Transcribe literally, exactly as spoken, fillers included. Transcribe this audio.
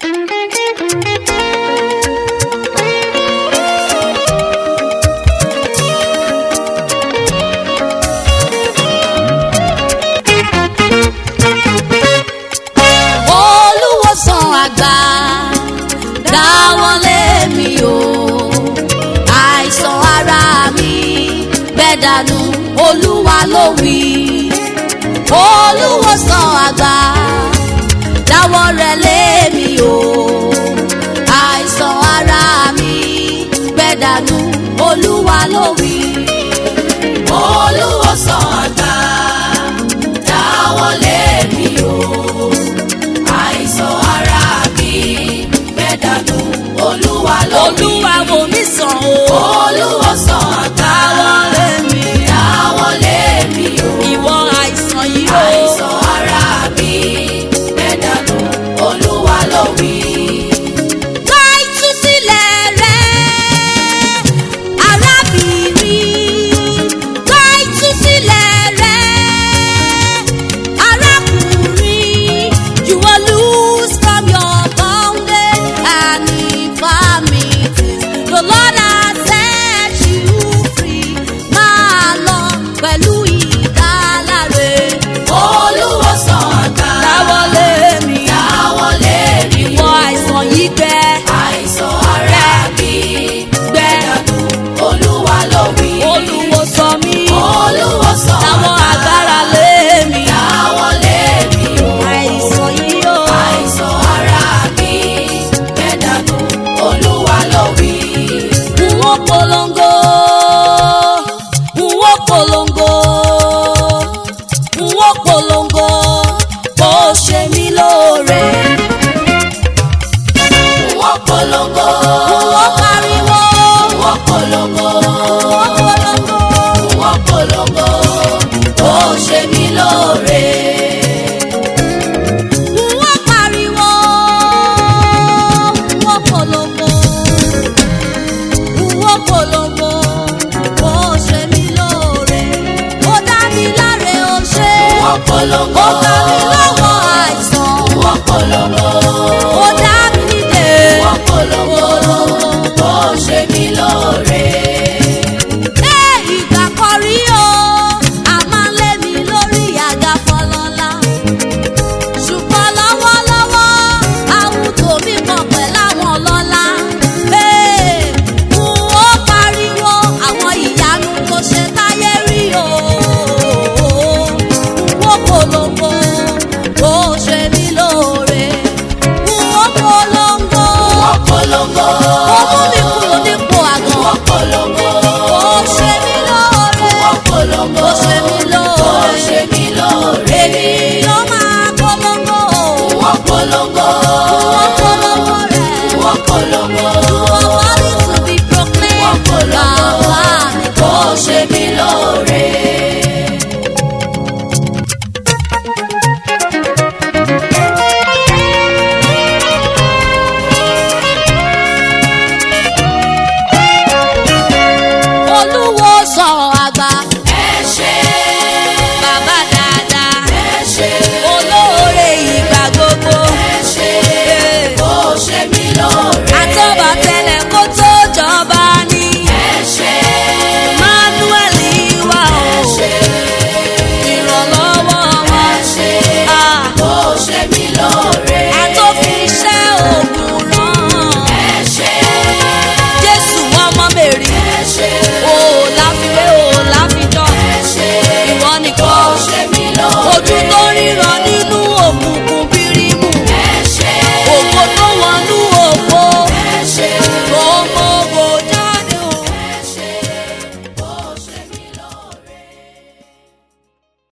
Olùwòsàn àgbà dáwọ́lé mi o, àìsàn ara mi bẹ́ dànù, Olúwa ló wí. Olùwòsàn àgbà dáwọ́ rẹ̀ lé mi o, àìsàn ara mi bẹ́ dànù, Olúwa ló wí. Olùwòsàn àgbà dáwọ́ lé mi o, àìsàn ara mi bẹ́ dànù, Olúwa ló wí. Olúwa wò mí sàn o, Olùwòsàn àgbà dáwọ́ lé mi, dáwọ́ lé mi o, ìwọ àìsàn yìí o, àìsàn ara mi bẹ́ dànù, Olúwa ló wí. gba ìtúsílẹ̀ rẹ arábìnrin, gba ìtúsílẹ̀ rẹ arákùnrin. You will lose from your bondage and infirmities. The Lord has set you free. Máa lọ pẹ̀lú ìdáláre. Olùwòsàn àgbà Dáwọ́ lé mi, dáwọ́ lé mi ìwọ àìsàn yìí gbẹ, àìsàn ara mi gbẹ. dànù, Olúwa ló wí. Olùwòsàn mi, Olùwòsàn dáwọ́ àgbà agbára lé mi. dáwọ́ lé mi o, Àìsàn yìí o, àìsàn ara mi bẹ́ dànù, Olúwa ló wí. n ó polongo, n ó polongo, n ó polongo, kó ṣe mí lóore. Wọ́n polongo, N ó pariwo, wọ́n polongo, n ó polongo, wọ́n polongo, ó ṣe mí lóore. n ó pariwo, n ó polongo, n ó polongo, kó ṣe mí lóore. Ó dá mi láre, ó ṣe, Wọ́n polongo, ó gbà mí lọ́wọ́ àìsàn, wọ́n polongo, ó dá mi nídè, wọ́n polongo, ó ṣe mí lóore. Ẹ ìgbà kan rí o, a máa ń lé mi lórí àga fọlọ́lá. Ṣùgbọ́n lọ́wọ́lọ́wọ́, àwùjọ mi pọ̀ pẹ̀lú àwọn ọlọ́lá. Ee, n ó pariwo àwọn ìyanu tó ṣe táyé rí o. N ó polongo, ó ṣe mí lóore. N ó polongo, Wọ́n polongo, ó mú mi kúrò nípò àgàn. wọ́n polongo, Ó ṣe mí lóore, wọ́n polongo, ó ṣe mí ó lóore. ṣe mí lóore. Ènìyàn máa polongo, Wọ́n polongo,